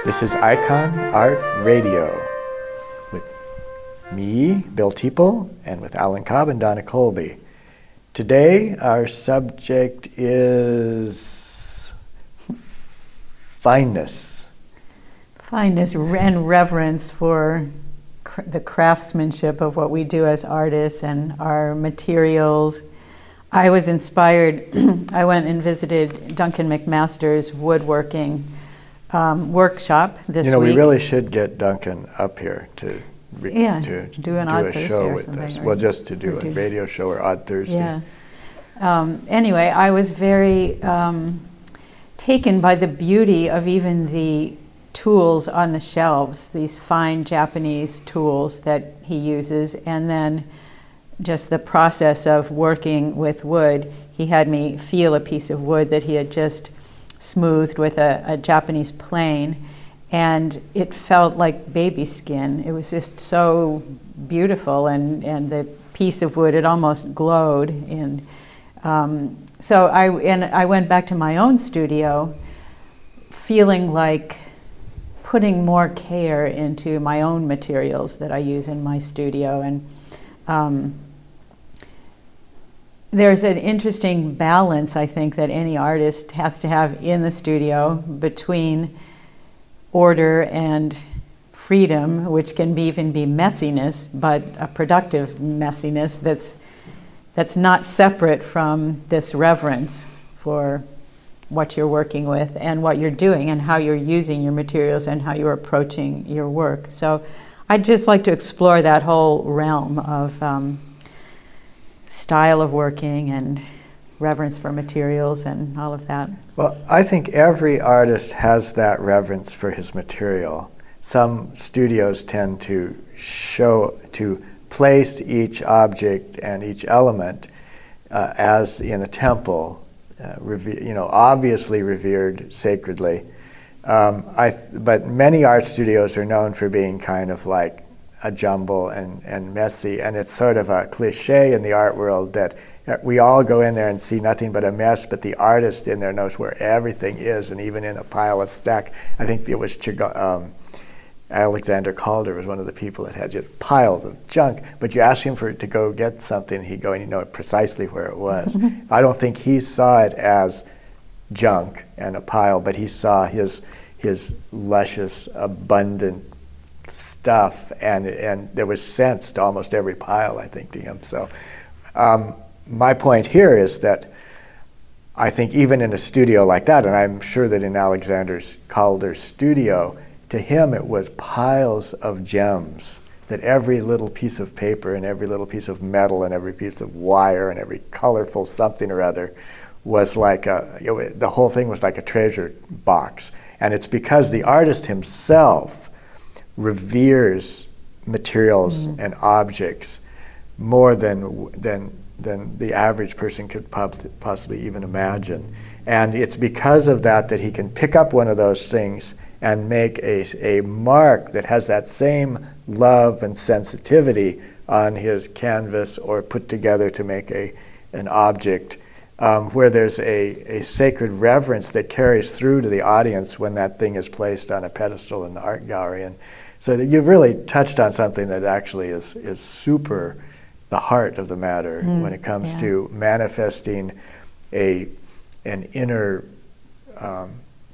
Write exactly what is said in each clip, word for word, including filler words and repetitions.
This is Icon Art Radio with me, Bill Teeple, and with Alan Cobb and Donna Colby. Today, our subject is fineness. Fineness and reverence for cr- the craftsmanship of what we do as artists and our materials. I was inspired, I went and visited Duncan McMaster's woodworking um, workshop this week. You know, week. we really should get Duncan up here to re- yeah, to do an do Odd a Thursday show or with something, us. or- Well, just to do or a do- radio show or Odd Thursday. Yeah. Um, anyway, I was very um, taken by the beauty of even the tools on the shelves, these fine Japanese tools that he uses, and then just the process of working with wood. He had me feel a piece of wood that he had just smoothed with a, a Japanese plane, and it felt like baby skin. It was just so beautiful, and, and the piece of wood, it almost glowed. And um, so I, and I went back to my own studio feeling like putting more care into my own materials that I use in my studio. And um, there's an interesting balance, I think, that any artist has to have in the studio between order and freedom, which can be, even be messiness, but a productive messiness that's that's not separate from this reverence for what you're working with and what you're doing and how you're using your materials and how you're approaching your work. So I'd just like to explore that whole realm of um, style of working and reverence for materials and all of that. Well, I think every artist has that reverence for his material. Some studios tend to show, to place each object and each element uh, as in a temple, uh, reve- you know, obviously revered sacredly. Um, I th- but many art studios are known for being kind of like a jumble and, and messy, and it's sort of a cliche in the art world that we all go in there and see nothing but a mess, but the artist in there knows where everything is, and even in a pile of stack. I think it was Chigo, um, Alexander Calder was one of the people that had just piles of junk, but you ask him for to go get something, he'd go and he'd know precisely where it was. I don't think he saw it as junk and a pile, but he saw his his luscious, abundant stuff, and and there was sense to almost every pile, I think, to him. So um, my point here is that I think even in a studio like that, and I'm sure that in Alexander's Calder's studio, to him it was piles of gems, that every little piece of paper and every little piece of metal and every piece of wire and every colorful something or other was like a, you know, the whole thing was like a treasure box. And it's because the artist himself reveres materials mm-hmm. and objects more than than than the average person could pub- possibly even imagine. And it's because of that that he can pick up one of those things and make a, a mark that has that same love and sensitivity on his canvas or put together to make a an object um, where there's a, a sacred reverence that carries through to the audience when that thing is placed on a pedestal in the art gallery. And so that you've really touched on something that actually is, is super the heart of the matter mm, when it comes yeah. to manifesting a an inner um,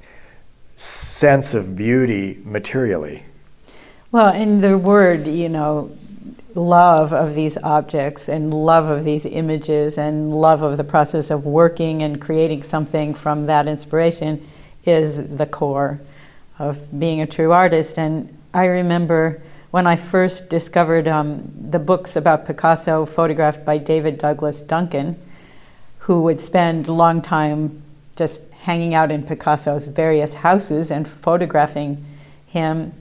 sense of beauty materially. Well, and the word, you know, love of these objects and love of these images and love of the process of working and creating something from that inspiration is the core of being a true artist. And I remember when I first discovered um, the books about Picasso photographed by David Douglas Duncan, who would spend a long time just hanging out in Picasso's various houses and photographing him.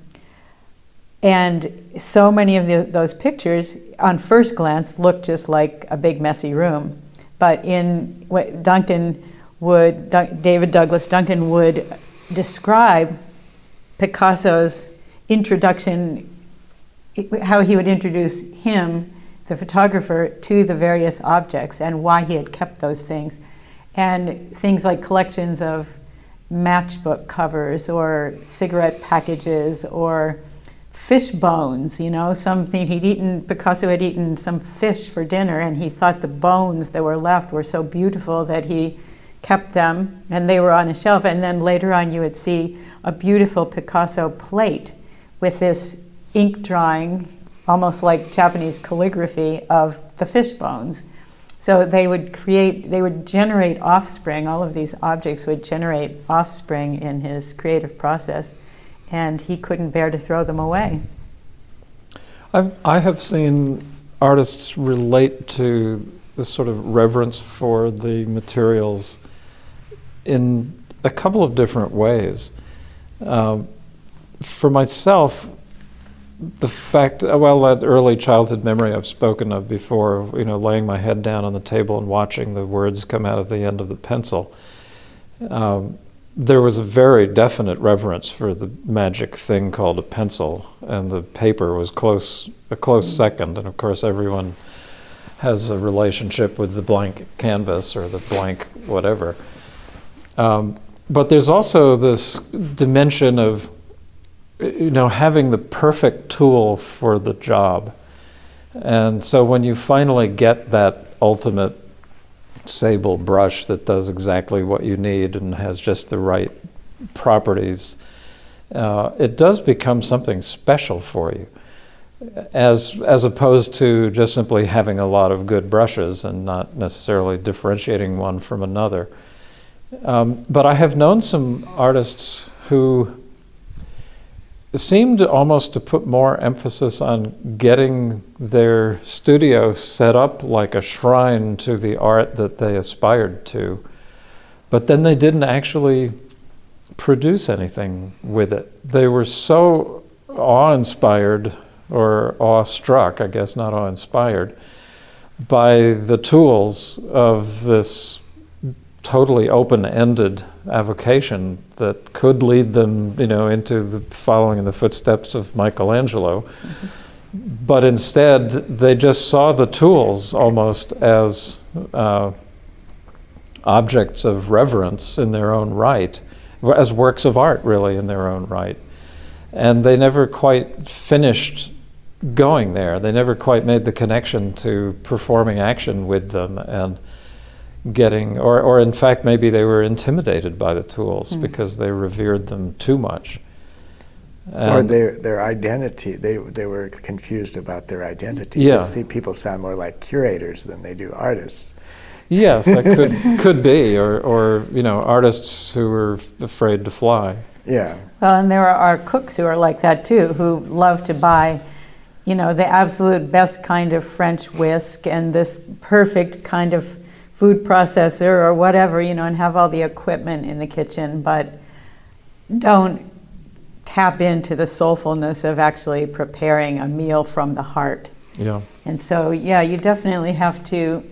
And so many of the, those pictures, on first glance, looked just like a big messy room. But in what Duncan would, David Douglas Duncan would describe Picasso's introduction, how he would introduce him, the photographer, to the various objects and why he had kept those things. And things like collections of matchbook covers or cigarette packages or fish bones, you know, something he'd eaten, Picasso had eaten some fish for dinner, and he thought the bones that were left were so beautiful that he kept them, and they were on a shelf. And then later on you would see a beautiful Picasso plate with this ink drawing, almost like Japanese calligraphy, of the fish bones. So they would create, they would generate offspring, all of these objects would generate offspring in his creative process, and he couldn't bear to throw them away. I've, I have seen artists relate to this sort of reverence for the materials in a couple of different ways. Um, for myself, the fact, well, that early childhood memory I've spoken of before, you know, laying my head down on the table and watching the words come out of the end of the pencil, um, there was a very definite reverence for the magic thing called a pencil, and the paper was close, a close second. And of course, everyone has a relationship with the blank canvas or the blank whatever. Um, but there's also this dimension of, you know, having the perfect tool for the job. And so when you finally get that ultimate sable brush that does exactly what you need and has just the right properties, uh, it does become something special for you, as as opposed to just simply having a lot of good brushes and not necessarily differentiating one from another. Um, but I have known some artists who seemed almost to put more emphasis on getting their studio set up like a shrine to the art that they aspired to, but then they didn't actually produce anything with it. They were so awe-inspired, or awe-struck, I guess, not awe-inspired, by the tools of this totally open-ended avocation that could lead them, you know, into the following in the footsteps of Michelangelo. Mm-hmm. But instead, they just saw the tools almost as uh, objects of reverence in their own right, as works of art, really, in their own right. And they never quite finished going there. They never quite made the connection to performing action with them and getting, or, or in fact, maybe they were intimidated by the tools mm. because they revered them too much. And or their their identity, they they were confused about their identity. Yeah. See, people sound more like curators than they do artists. Yes, that could could be, or or you know, artists who were f- afraid to fly. Yeah. Well, and there are cooks who are like that too, who love to buy, you know, the absolute best kind of French whisk and this perfect kind of food processor or whatever, you know, and have all the equipment in the kitchen, but don't tap into the soulfulness of actually preparing a meal from the heart. Yeah. And so, yeah, you definitely have to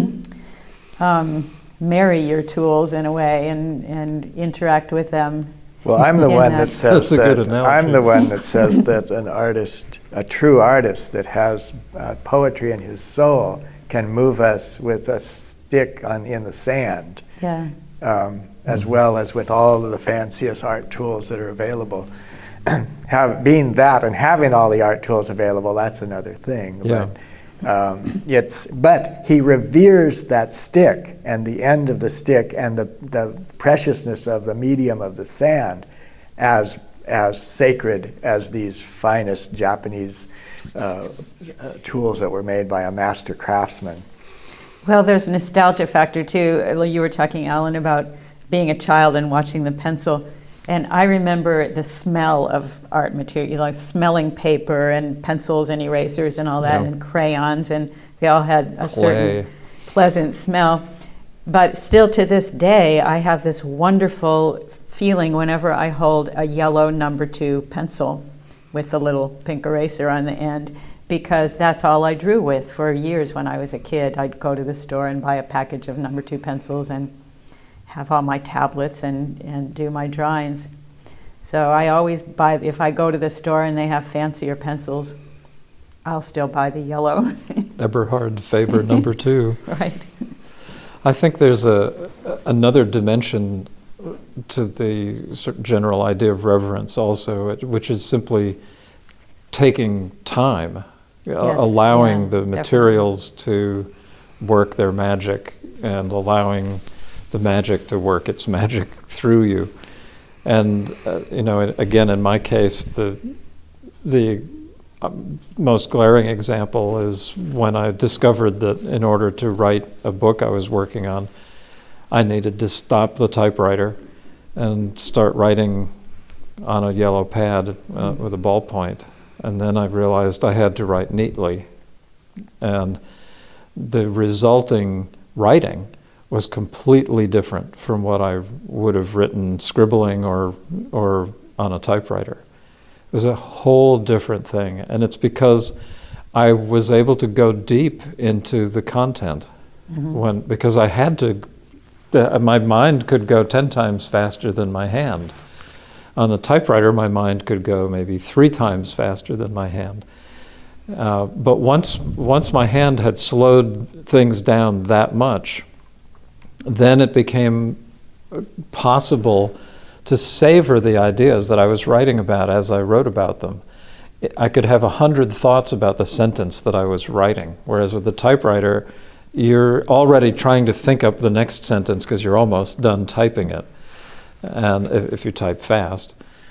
um, marry your tools in a way and, and interact with them. Well, I'm the one that, that says That's a that good analogy. I'm the one that says that an artist, a true artist that has uh, poetry in his soul, can move us with a stick on in the sand. Yeah. Um, as well as with all of the fanciest art tools that are available. Have, being that and having all the art tools available, that's another thing. Yeah. But, um, it's, but he reveres that stick and the end of the stick and the, the preciousness of the medium of the sand as, as sacred as these finest Japanese uh, uh, tools that were made by a master craftsman. Well, there's a nostalgia factor too. You were talking, Alan, about being a child and watching the pencil. And I remember the smell of art material, you know, like smelling paper and pencils and erasers and all that, yeah. and crayons, and they all had a Clay. certain pleasant smell. But still to this day, I have this wonderful feeling whenever I hold a yellow number two pencil with the little pink eraser on the end, because that's all I drew with for years when I was a kid. I'd go to the store and buy a package of number two pencils and have all my tablets and, and do my drawings. So I always buy, if I go to the store and they have fancier pencils, I'll still buy the yellow. Eberhard Faber number two. Right. I think there's a another dimension to the sort of general idea of reverence also, which is simply taking time, Yes, uh, allowing yeah, the materials to work their magic and allowing the magic to work its magic through you. And uh, you know, again, in my case, the the um, most glaring example is when I discovered that in order to write a book I was working on, I needed to stop the typewriter and start writing on a yellow pad uh, with a ballpoint. And then I realized I had to write neatly. And the resulting writing was completely different from what I would have written scribbling or or on a typewriter. It was a whole different thing. And it's because I was able to go deep into the content mm-hmm. when because I had to, uh, my mind could go ten times faster than my hand. On the typewriter, my mind could go maybe three times faster than my hand. Uh, but once once my hand had slowed things down that much, then it became possible to savor the ideas that I was writing about as I wrote about them. I could have a hundred thoughts about the sentence that I was writing, whereas with the typewriter, you're already trying to think up the next sentence because you're almost done typing it, and if, if you type fast.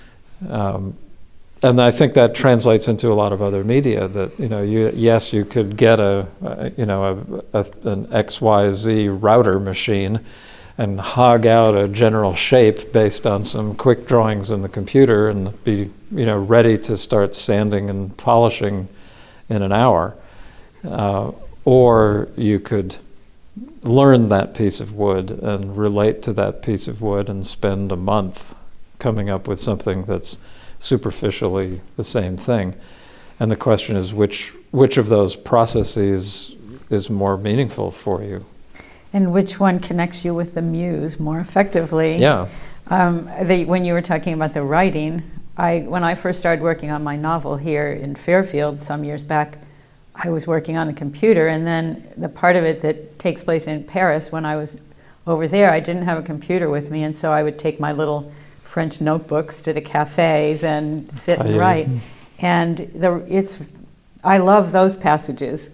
Um, and I think that translates into a lot of other media. That you know, you, yes, you could get a, a you know a, a, an X Y Z router machine and hog out a general shape based on some quick drawings in the computer and be you know ready to start sanding and polishing in an hour. Uh, or you could learn that piece of wood and relate to that piece of wood and spend a month coming up with something that's superficially the same thing. And the question is which which of those processes is more meaningful for you? And which one connects you with the muse more effectively? Yeah. Um, the, when you were talking about the writing, I when I first started working on my novel here in Fairfield some years back, I was working on the computer, and then the part of it that takes place in Paris, when I was over there, I didn't have a computer with me, and so I would take my little French notebooks to the cafes and sit and write. And the, it's, I love those passages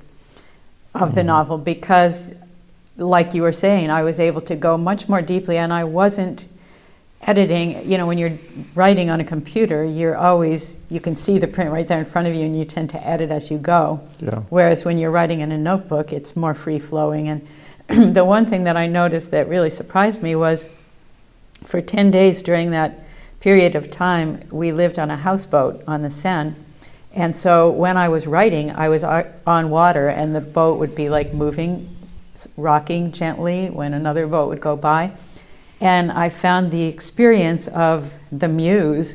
of the novel because, like you were saying, I was able to go much more deeply, and I wasn't editing. You know, when you're writing on a computer, you're always, you can see the print right there in front of you, and you tend to edit as you go. Yeah. Whereas when you're writing in a notebook, it's more free-flowing. And the one thing that I noticed that really surprised me was, for ten days during that period of time, we lived on a houseboat on the Seine. And so when I was writing, I was on water, and the boat would be like moving, rocking gently when another boat would go by. And I found the experience of the muse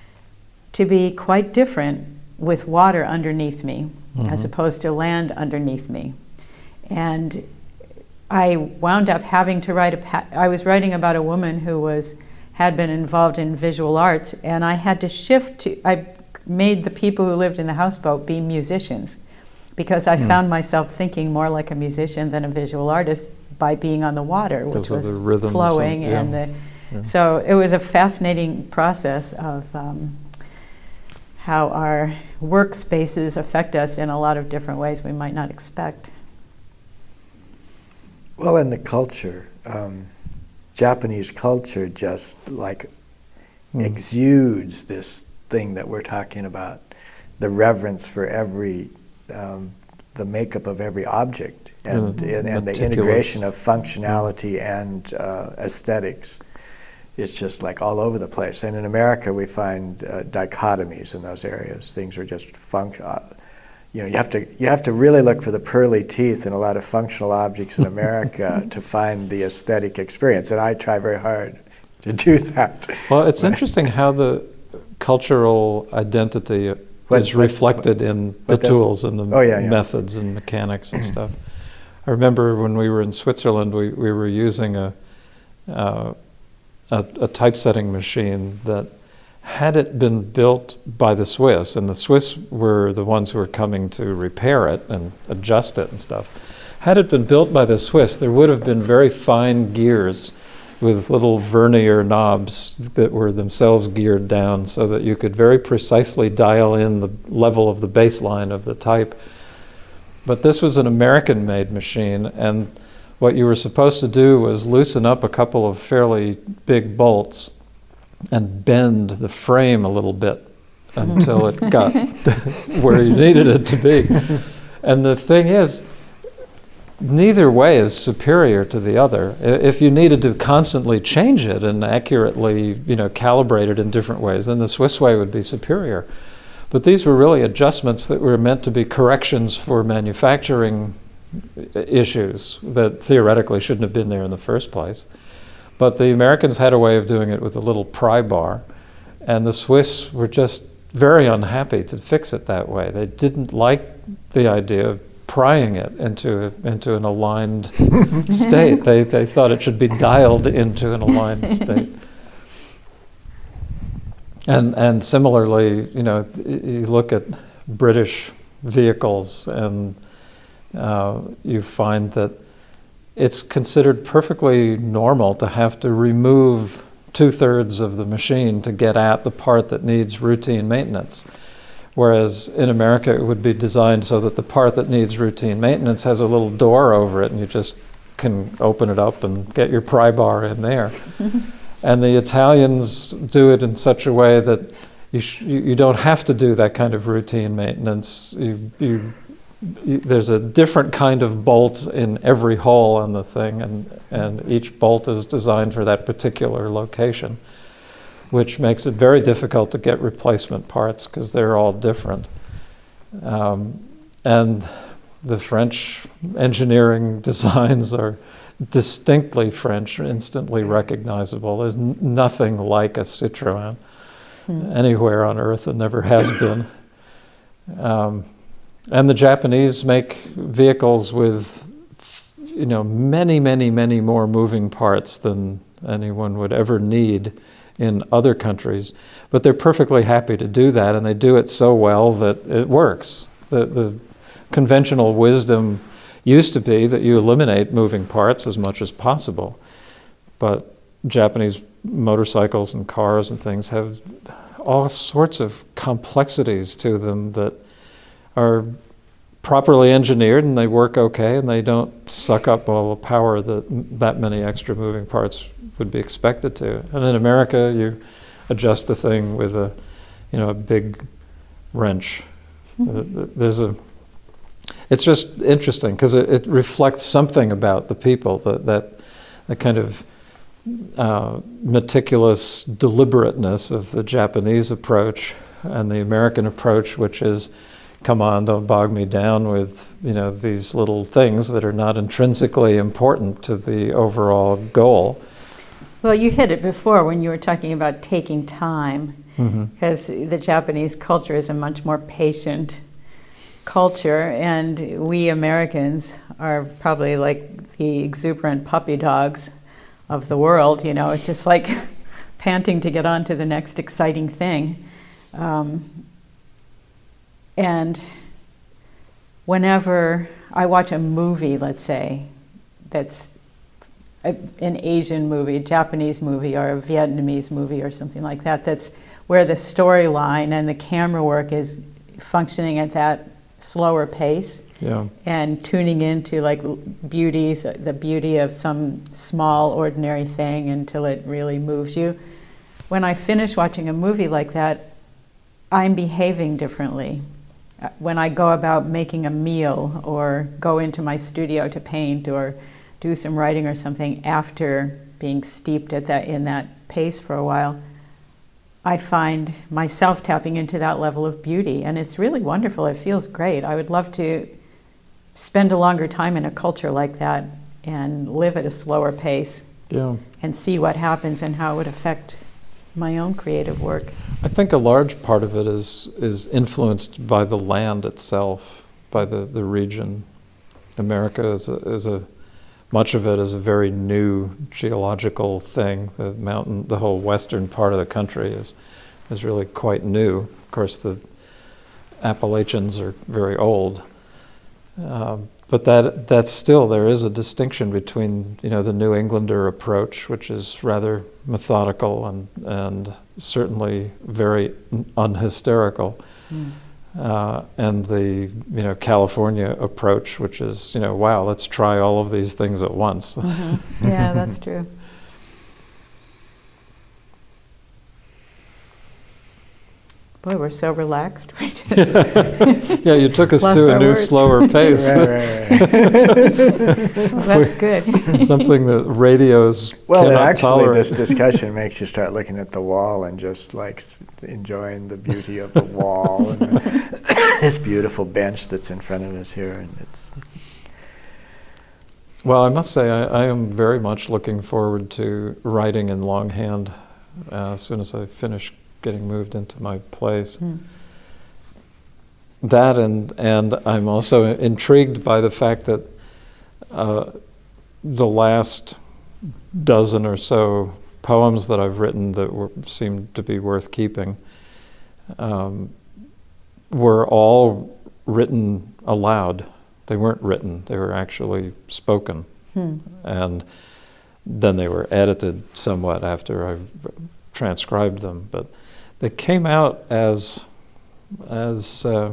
to be quite different with water underneath me, mm-hmm. as opposed to land underneath me. And I wound up having to write a, pa- I was writing about a woman who was, had been involved in visual arts, and I had to shift to, I made the people who lived in the houseboat be musicians, because I mm. found myself thinking more like a musician than a visual artist by being on the water, which was flowing. And, yeah. and the, yeah. So it was a fascinating process of um, how our workspaces affect us in a lot of different ways we might not expect. Well, in the culture, um, Japanese culture just like mm. exudes this thing that we're talking about, the reverence for every, um, the makeup of every object, and, mm. and, and the integration of functionality mm. and uh, aesthetics. It's just like all over the place. And in America, we find uh, dichotomies in those areas. Things are just functional. You know, you have to you have to really look for the pearly teeth in a lot of functional objects in America to find the aesthetic experience, and I try very hard to do that. Well, it's interesting how the cultural identity what, is reflected what, in the tools and the oh, yeah, yeah. methods and mechanics and stuff. I remember when we were in Switzerland, we, we were using a, uh, a a typesetting machine that, had it been built by the Swiss, and the Swiss were the ones who were coming to repair it and adjust it and stuff, had it been built by the Swiss, there would have been very fine gears with little vernier knobs that were themselves geared down so that you could very precisely dial in the level of the baseline of the type. But this was an American-made machine, and what you were supposed to do was loosen up a couple of fairly big bolts and bend the frame a little bit until it got where you needed it to be. And the thing is, neither way is superior to the other. If you needed to constantly change it and accurately, you know, calibrate it in different ways, then the Swiss way would be superior. But these were really adjustments that were meant to be corrections for manufacturing issues that theoretically shouldn't have been there in the first place. But the Americans had a way of doing it with a little pry bar, and the Swiss were just very unhappy to fix it that way. They didn't like the idea of prying it into into an aligned state. They they thought it should be dialed into an aligned state. And and similarly, you know, you look at British vehicles, and uh, you find that it's considered perfectly normal to have to remove two-thirds of the machine to get at the part that needs routine maintenance. Whereas in America, it would be designed so that the part that needs routine maintenance has a little door over it, and you just can open it up and get your pry bar in there. And the Italians do it in such a way that you, sh- you don't have to do that kind of routine maintenance. You, you, you, there's a different kind of bolt in every hole on the thing, and, and each bolt is designed for that particular location, which makes it very difficult to get replacement parts because they're all different. Um, and the French engineering designs are distinctly French, instantly recognizable. There's n- nothing like a Citroën hmm. anywhere on Earth, and never has been. Um, and the Japanese make vehicles with, you know, many, many, many more moving parts than anyone would ever need in other countries, but they're perfectly happy to do that, and they do it so well that it works. The, the conventional wisdom used to be that you eliminate moving parts as much as possible, but Japanese motorcycles and cars and things have all sorts of complexities to them that are properly engineered, and they work okay, and they don't suck up all the power that that many extra moving parts would be expected to. And in America, you adjust the thing with a, you know, a big wrench. Mm-hmm. There's a, it's just interesting because it, it reflects something about the people, that that, that kind of uh, meticulous deliberateness of the Japanese approach and the American approach, which is, come on, don't bog me down with, you know, these little things that are not intrinsically important to the overall goal. Well, you hit it before when you were talking about taking time, because mm-hmm. the Japanese culture is a much more patient culture, and we Americans are probably like the exuberant puppy dogs of the world. You know, it's just like panting to get on to the next exciting thing. Um, and whenever I watch a movie, let's say, that's a, an Asian movie, a Japanese movie, or a Vietnamese movie or something like that, that's where the storyline and the camera work is functioning at that slower pace, yeah. and tuning into like beauties, the beauty of some small ordinary thing until it really moves you. When I finish watching a movie like that, I'm behaving differently. When I go about making a meal or go into my studio to paint or do some writing or something after being steeped at that in that pace for a while, I find myself tapping into that level of beauty, and it's really wonderful. It feels great. I would love to spend a longer time in a culture like that and live at a slower pace, yeah. and see what happens and how it would affect my own creative work. I think a large part of it is is influenced by the land itself, by the, the region. America is a, is a much of it is a very new geological thing. The mountain, the whole western part of the country is is really quite new. Of course, the Appalachians are very old, um, but that that's still, there is a distinction between, you know, the New Englander approach, which is rather methodical and and certainly very unhysterical, mm. uh, and the, you know, California approach, which is, you know, wow, let's try all of these things at once. Mm-hmm. Yeah, that's true. Boy, we're so relaxed. We just yeah, you took us to a new, words. slower pace. Right, right, right. Well, that's good. Something that radios Well, cannot and actually, tolerate. this discussion makes you start looking at the wall and just like s- enjoying the beauty of the wall and this beautiful bench that's in front of us here, and it's. Well, I must say, I, I am very much looking forward to writing in longhand uh, as soon as I finish getting moved into my place. Mm. That and and I'm also intrigued by the fact that uh, the last dozen or so poems that I've written that were, seem to be worth keeping um, were all written aloud. They weren't written, they were actually spoken. Hmm. And then they were edited somewhat after I transcribed them. But they came out as as uh,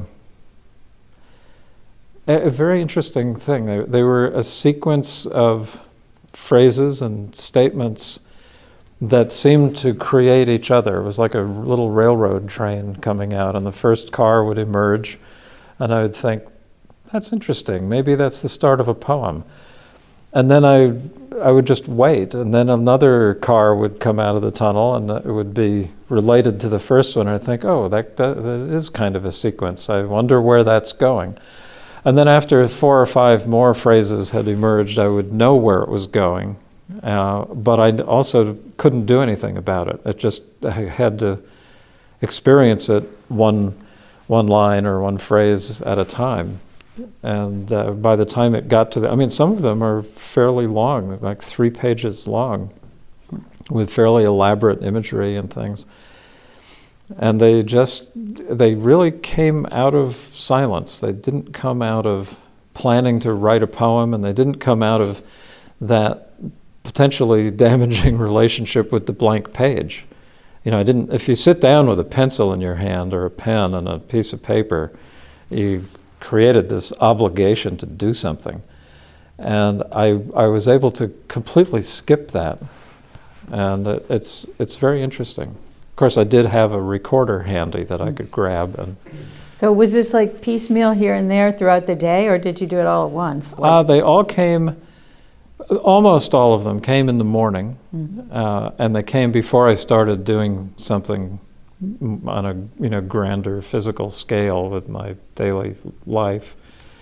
a, a very interesting thing. They, they were a sequence of phrases and statements that seemed to create each other. It was like a little railroad train coming out, and the first car would emerge, and I would think, that's interesting, maybe that's the start of a poem. And then I I would just wait, and then another car would come out of the tunnel, and it would be related to the first one, and I'd think, oh, that, that, that is kind of a sequence. I wonder where that's going. And then after four or five more phrases had emerged, I would know where it was going, uh, but I also couldn't do anything about it. It just, I had to experience it one, one line or one phrase at a time. And uh, by the time it got to the, I mean, some of them are fairly long, like three pages long, with fairly elaborate imagery and things. And they just, they really came out of silence. They didn't come out of planning to write a poem, and they didn't come out of that potentially damaging relationship with the blank page. You know, I didn't, if you sit down with a pencil in your hand or a pen and a piece of paper, you've created this obligation to do something. And I I was able to completely skip that. And it, it's it's very interesting. Of course, I did have a recorder handy that I could grab. And So was this like piecemeal here and there throughout the day, or did you do it all at once? Like, uh, they all came, almost all of them came in the morning. Mhm. Uh, and they came before I started doing something on a you know grander physical scale with my daily life.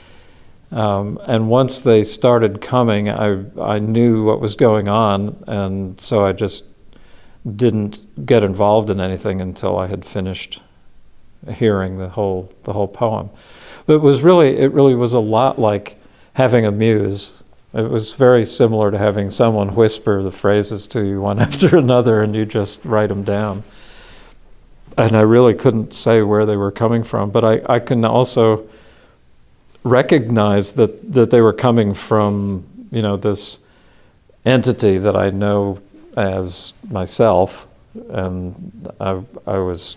Um, and once they started coming, I I knew what was going on, and so I just didn't get involved in anything until I had finished hearing the whole the whole poem. But it was really it really was a lot like having a muse. It was very similar to having someone whisper the phrases to you one after another, and you just write them down. And I really couldn't say where they were coming from, but I, I can also recognize that, that they were coming from, you know, this entity that I know as myself, and I, I was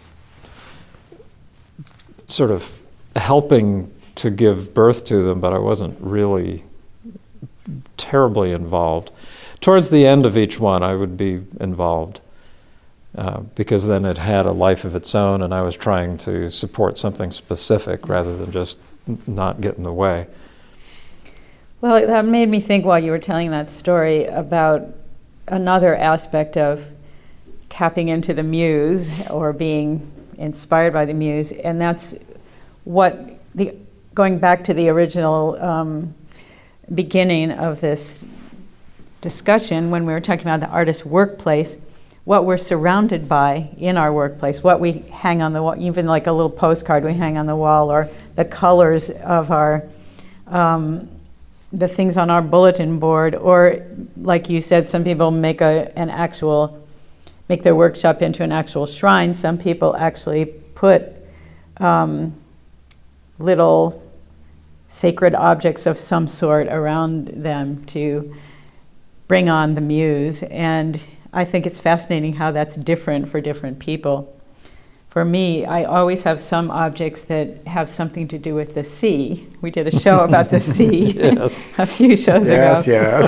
sort of helping to give birth to them, but I wasn't really terribly involved. Towards the end of each one, I would be involved. Uh, because then it had a life of its own, and I was trying to support something specific rather than just n- not get in the way. Well, that made me think while you were telling that story about another aspect of tapping into the muse or being inspired by the muse, and that's what the going back to the original um, beginning of this discussion when we were talking about the artist's workplace. What we're surrounded by in our workplace, what we hang on the wall, even like a little postcard we hang on the wall, or the colors of our, um, the things on our bulletin board, or like you said, some people make a an actual, make their workshop into an actual shrine. Some people actually put um, little sacred objects of some sort around them to bring on the muse. And I think it's fascinating how that's different for different people. For me, I always have some objects that have something to do with the sea. We did a show about the sea Yes. a few shows Yes, ago.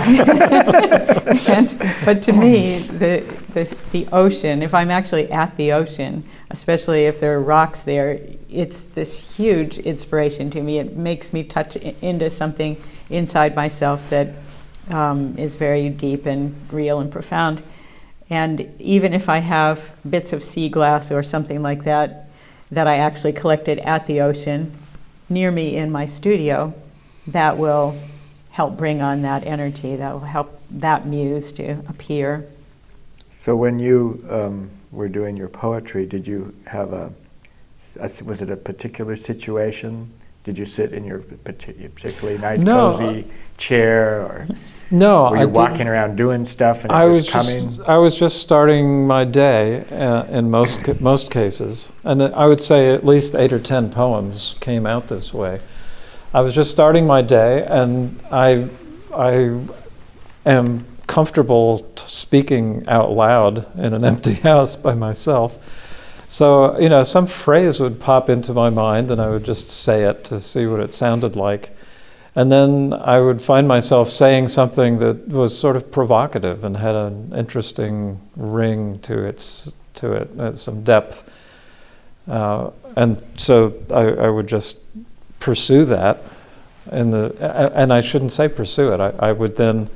yes. and, but to me, the, the the ocean, if I'm actually at the ocean, especially if there are rocks there, it's this huge inspiration to me. It makes me touch i- into something inside myself that um, is very deep and real and profound. And even if I have bits of sea glass or something like that that I actually collected at the ocean near me in my studio, that will help bring on that energy, that will help that muse to appear. So when you um, were doing your poetry, did you have a, a, was it a particular situation? Did you sit in your partic- particularly nice, No. cozy chair, or No, were I you didn't. walking around doing stuff and it I was, was coming? just I was just starting my day uh, in most ca- most cases, and I would say at least eight or ten poems came out this way. I was just starting my day, and I I am comfortable t- speaking out loud in an empty house by myself. So you know, some phrase would pop into my mind, and I would just say it to see what it sounded like. And then I would find myself saying something that was sort of provocative and had an interesting ring to its to it, uh, some depth. Uh, and so I, I would just pursue that, in the a- and I shouldn't say pursue it. I, I would then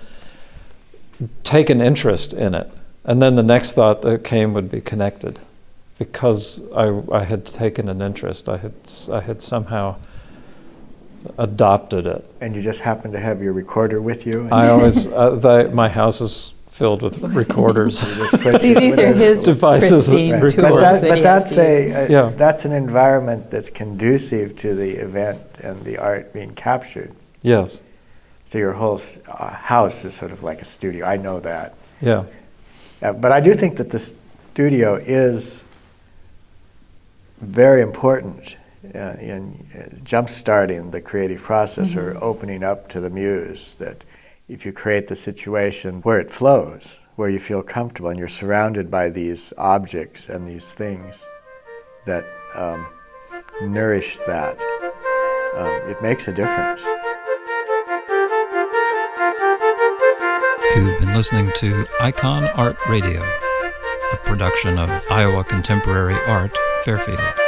take an interest in it, and then the next thought that came would be connected, because I I had taken an interest. I had I had somehow adopted it. And you just happened to have your recorder with you? And I always, uh, the, my house is filled with recorders. you just put See, your- these are whatever- his Devices that pristine record. tools But, that, that but he has that's to a, use. a Yeah. that's an environment that's conducive to the event and the art being captured. Yes, So your whole s- uh, house is sort of like a studio. I know that. yeah, Uh, but I do think that the studio is very important uh, in uh, jump-starting the creative process, or opening up to the muse. That if you create the situation where it flows, where you feel comfortable and you're surrounded by these objects and these things that um, nourish that, um, it makes a difference. You've been listening to Icon Art Radio, a production of Iowa Contemporary Art, Fairfield.